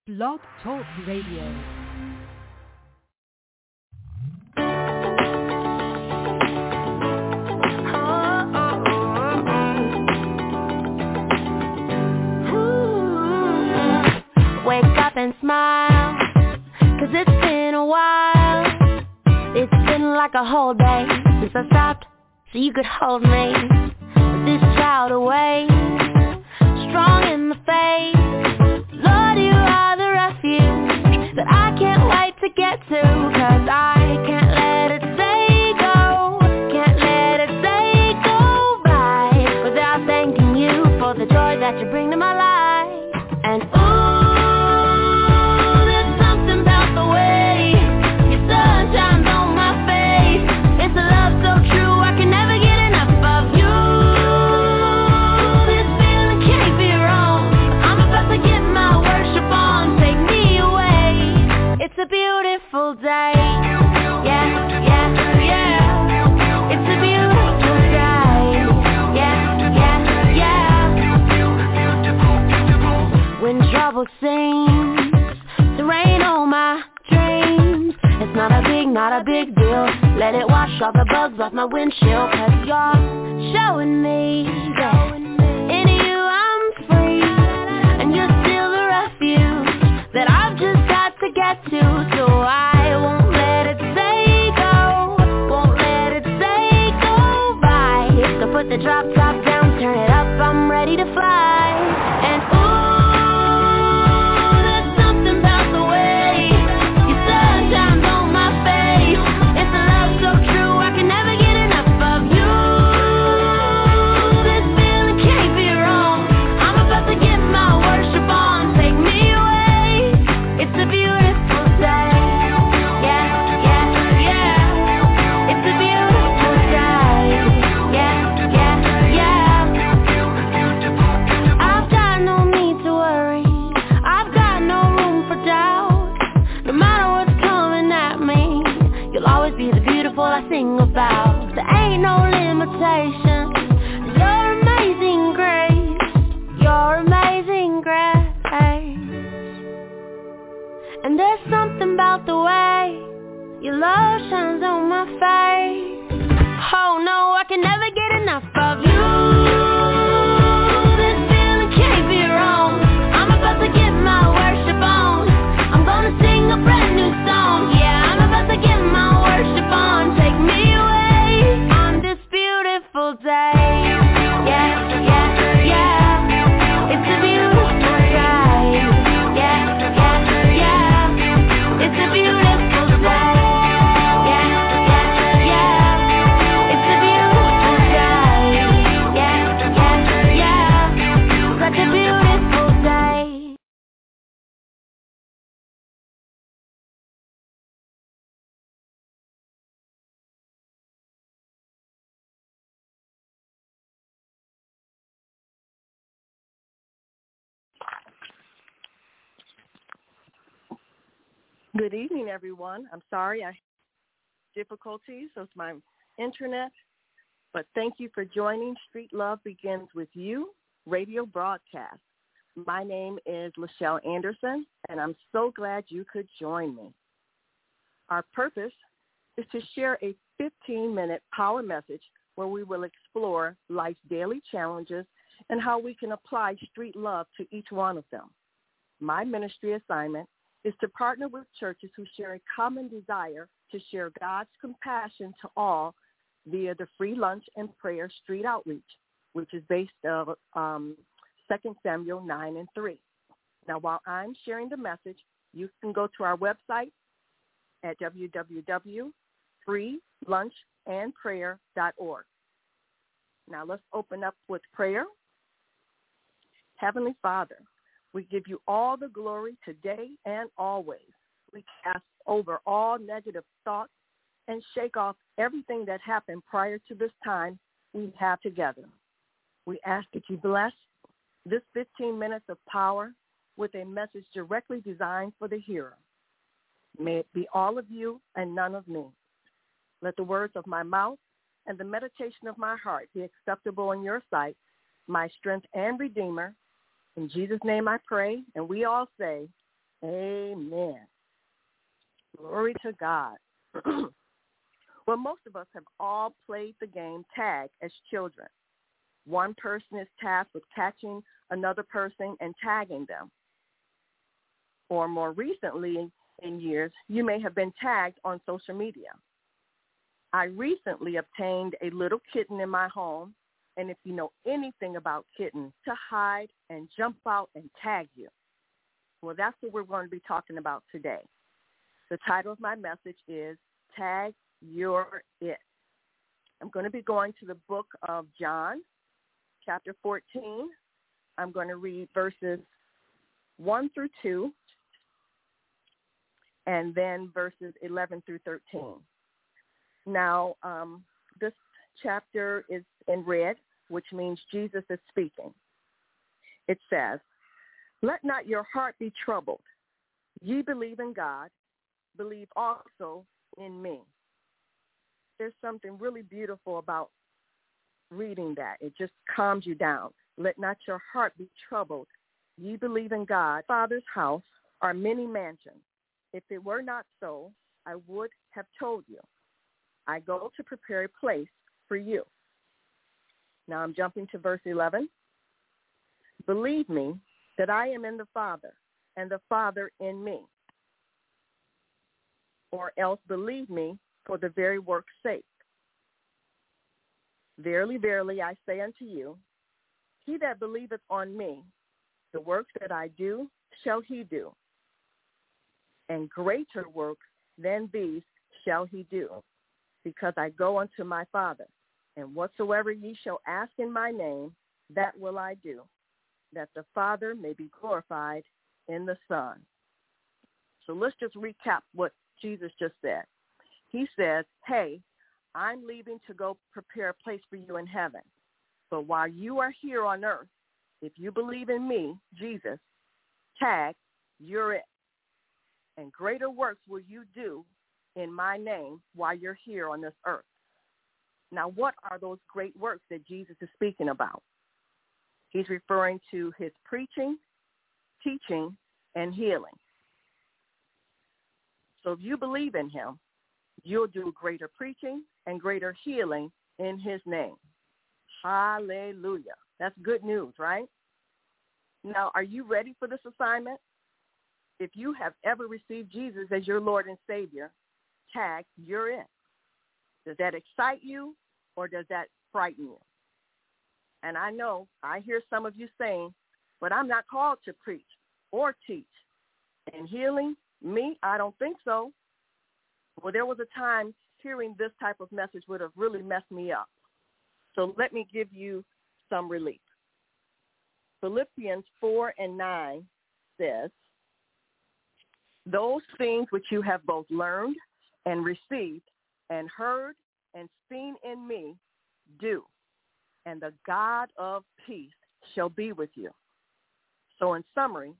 Blog Talk Radio. Wake up and smile, 'cause it's been a while. It's been like a whole day since I stopped so you could hold me. With this child away, strong in the faith. Lord, you are the refuge that I can't wait to get to, 'cause I can't let it stay go. Can't let it stay go by without thanking you for the joy that you bring to my life. And it's a beautiful day, yeah, yeah, yeah. It's a beautiful day, yeah, yeah, yeah. When trouble seems to rain on my dreams, it's not a big deal. Let it wash all the bugs off my windshield, 'cause you're showing me that in you I'm free, and you're still the refuge that I've just got to get to, so I won't let it stay go, won't let it stay go by. So put the drop top down, turn it up, I'm ready to fly. And ooh, there's something about the way your sun shines on my face. It's a love so true, I can never get enough of you. This feeling can't be wrong, I'm about to get my worship on. Take me away, it's a beautiful day, yeah, yeah, yeah. It's a beautiful day, yeah, yeah, yeah. I've got no need to worry, I've got no room for doubt. No matter what's coming at me, you'll always be the beautiful I sing about. There ain't no limitation, your amazing grace, your amazing grace. And there's something about the way your love shines on my face. Oh no, I can never get enough of you. This feeling can't be wrong, I'm about to get my worship on. I'm gonna sing a brand new song, yeah, I'm about to get my worship on. Take me away on this beautiful day, yeah, yeah, yeah. It's a beautiful day, yeah, yeah, yeah. It's a beautiful day, yeah, yeah, yeah. It's a beautiful day, yeah, yeah, yeah. Such a beautiful day. Good evening, everyone. I'm sorry I had difficulties with my internet, but thank you for joining Street Love Begins With You radio broadcast. My name is Lachelle Anderson, and I'm so glad you could join me. Our purpose is to share a 15-minute power message where we will explore life's daily challenges and how we can apply street love to each one of them. My ministry assignment is to partner with churches who share a common desire to share God's compassion to all via the free lunch and prayer street outreach, which is based on 2 Samuel 9:3. Now, while I'm sharing the message, you can go to our website at www.freelunchandprayer.org. Now, let's open up with prayer. Heavenly Father, we give you all the glory today and always. We cast over all negative thoughts and shake off everything that happened prior to this time we have together. We ask that you bless this 15 minutes of power with a message directly designed for the hearer. May it be all of you and none of me. Let the words of my mouth and the meditation of my heart be acceptable in your sight, my strength and redeemer. In Jesus' name I pray, and we all say, Amen. Glory to God. Well, most of us have all played the game tag as children. One person is tasked with catching another person and tagging them. Or more recently in years, you may have been tagged on social media. I recently obtained a little kitten in my home, and if you know anything about kittens, to hide and jump out and tag you. Well, that's what we're going to be talking about today. The title of my message is Tag You're It. I'm going to be going to the book of John, chapter 14. I'm going to read verses 1 through 2, and then verses 11 through 13. Now, this chapter is in red, which means Jesus is speaking. It says, "Let not your heart be troubled. Ye believe in God, believe also in me." There's something really beautiful about reading that. It just calms you down. Let not your heart be troubled. Ye believe in God. Father's house are many mansions. If it were not so, I would have told you. I go to prepare a place for you. Now I'm jumping to verse 11. Believe me that I am in the Father, and the Father in me. Or else believe me for the very work's sake. Verily, verily, I say unto you, he that believeth on me, the works that I do shall he do, and greater works than these shall he do, because I go unto my Father. And whatsoever ye shall ask in my name, that will I do, that the Father may be glorified in the Son. So let's just recap what Jesus just said. He says, hey, I'm leaving to go prepare a place for you in heaven. But while you are here on earth, if you believe in me, Jesus, tag, you're it. And greater works will you do in my name while you're here on this earth. Now, what are those great works that Jesus is speaking about? He's referring to his preaching, teaching, and healing. So if you believe in him, you'll do greater preaching and greater healing in his name. Hallelujah. That's good news, right? Now, are you ready for this assignment? If you have ever received Jesus as your Lord and Savior, tag, you're in. Does that excite you or does that frighten you? And I know, I hear some of you saying, but I'm not called to preach or teach. And healing, me, I don't think so. Well, there was a time hearing this type of message would have really messed me up. So let me give you some relief. Philippians 4:9 says, those things which you have both learned and received and heard and seen in me, do, and the God of peace shall be with you. So in summary,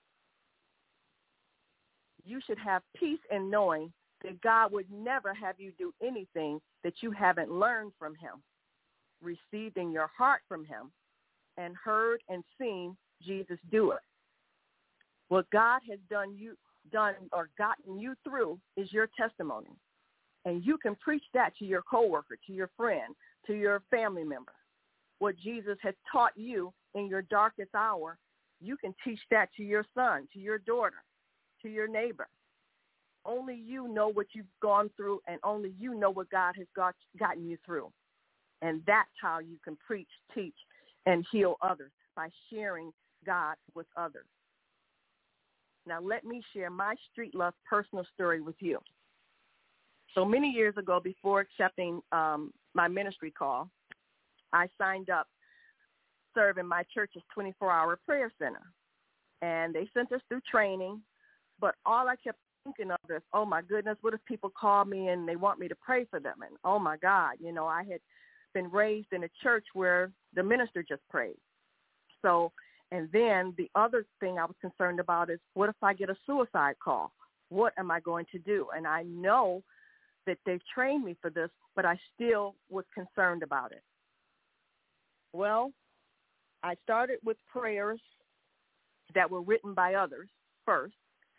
you should have peace in knowing that God would never have you do anything that you haven't learned from him, received in your heart from him, and heard and seen Jesus do it. What God has done or gotten you through is your testimony. And you can preach that to your coworker, to your friend, to your family member. What Jesus has taught you in your darkest hour, you can teach that to your son, to your daughter, to your neighbor. Only you know what you've gone through, and only you know what God has gotten you through. And that's how you can preach, teach, and heal others, by sharing God with others. Now, let me share my Street Love personal story with you. So many years ago, before accepting my ministry call, I signed up serving my church's 24-hour prayer center. And they sent us through training, but all I kept thinking of is, oh, my goodness, what if people call me and they want me to pray for them? And, oh, my God, you know, I had been raised in a church where the minister just prayed. So, and then the other thing I was concerned about is, what if I get a suicide call? What am I going to do? And I know that they've trained me for this, but I still was concerned about it. Well, I started with prayers that were written by others first,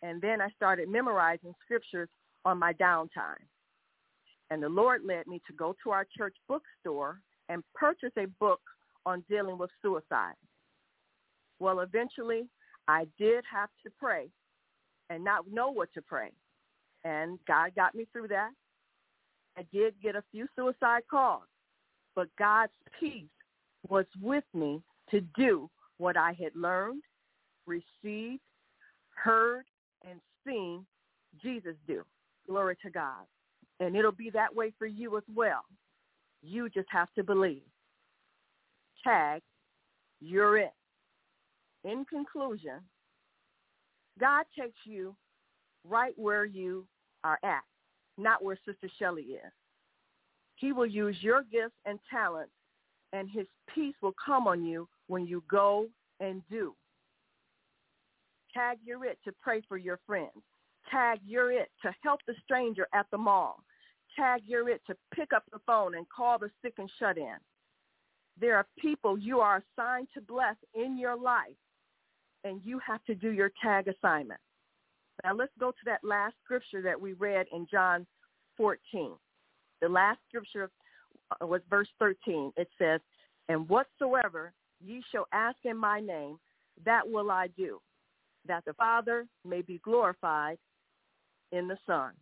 And then I started memorizing scriptures on my downtime. And the Lord led me to go to our church bookstore and purchase a book on dealing with suicide. Well, eventually, I did have to pray and not know what to pray. And God got me through that. I did get a few suicide calls, but God's peace was with me to do what I had learned, received, heard, and seen Jesus do. Glory to God. And it'll be that way for you as well. You just have to believe. Tag, you're it. In conclusion, God takes you right where you are at, not where Sister Shelley is. He will use your gifts and talents, and his peace will come on you when you go and do. Tag you're it to pray for your friends. Tag you're it to help the stranger at the mall. Tag you're it to pick up the phone and call the sick and shut in. There are people you are assigned to bless in your life, and you have to do your tag assignment. Now let's go to that last scripture that we read in John 14. The last scripture was verse 13. It says, "And whatsoever ye shall ask in my name, that will I do, that the Father may be glorified in the Son."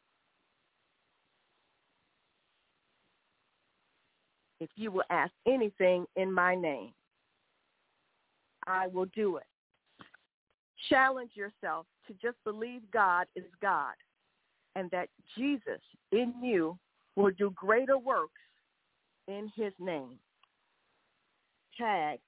If you will ask anything in my name, I will do it. Challenge yourself to just believe God is God and that Jesus in you will do greater works in his name. Tag,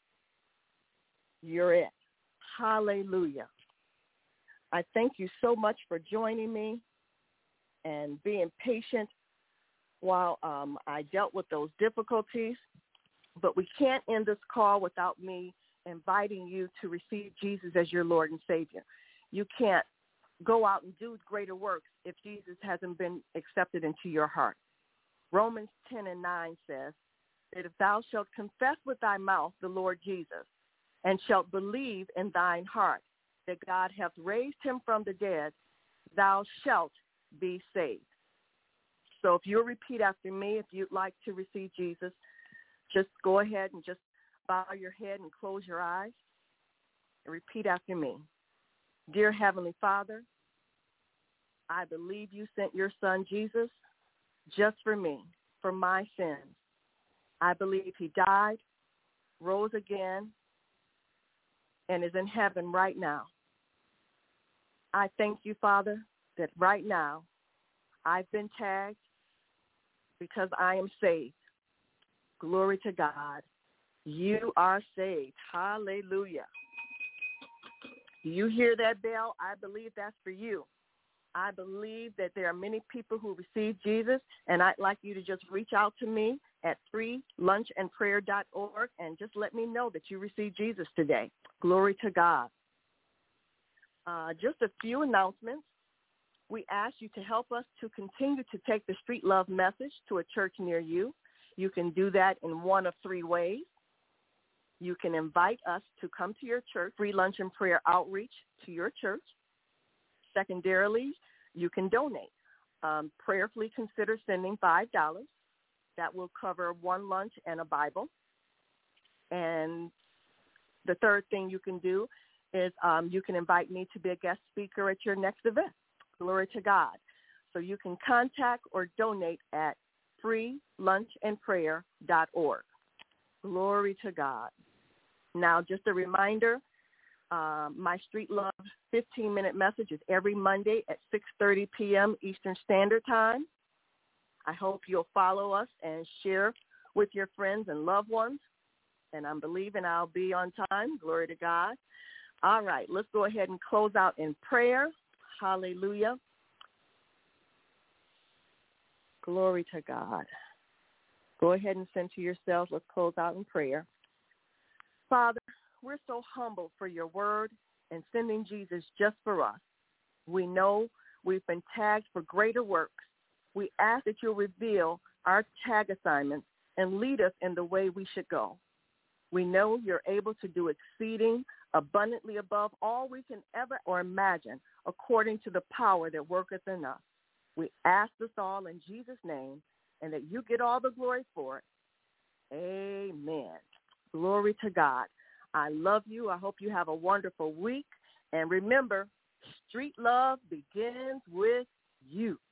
you're it. Hallelujah. I thank you so much for joining me and being patient while I dealt with those difficulties. But we can't end this call without me inviting you to receive Jesus as your Lord and Savior. You can't go out and do greater works if Jesus hasn't been accepted into your heart. Romans 10:9 says that if thou shalt confess with thy mouth the Lord Jesus and shalt believe in thine heart that God hath raised him from the dead, thou shalt be saved. So if you'll repeat after me, if you'd like to receive Jesus, just go ahead and just bow your head and close your eyes and repeat after me. Dear Heavenly Father, I believe you sent your son Jesus just for me, for my sins. I believe he died, rose again, and is in heaven right now. I thank you, Father, that right now I've been tagged because I am saved. Glory to God. You are saved. Hallelujah. Do you hear that bell? I believe that's for you. I believe that there are many people who receive Jesus, and I'd like you to just reach out to me at freelunchandprayer.org and just let me know that you received Jesus today. Glory to God. Just a few announcements. We ask you to help us to continue to take the Street Love message to a church near you. You can do that in one of three ways. You can invite us to come to your church, free lunch and prayer outreach to your church. Secondarily, you can donate. Prayerfully consider sending $5. That will cover one lunch and a Bible. And the third thing you can do is you can invite me to be a guest speaker at your next event. Glory to God. So you can contact or donate at freelunchandprayer.org. Glory to God. Now, just a reminder, my Street Love 15-minute message is every Monday at 6:30 p.m. Eastern Standard Time. I hope you'll follow us and share with your friends and loved ones. And I'm believing I'll be on time. Glory to God. All right, let's go ahead and close out in prayer. Hallelujah. Glory to God. Go ahead and send to yourselves. Let's close out in prayer. Father, we're so humble for your word and sending Jesus just for us. We know we've been tagged for greater works. We ask that you'll reveal our tag assignments and lead us in the way we should go. We know you're able to do exceeding abundantly above all we can ever or imagine, according to the power that worketh in us. We ask this all in Jesus' name, and that you get all the glory for it. Amen. Glory to God. I love you. I hope you have a wonderful week. And remember, street love begins with you.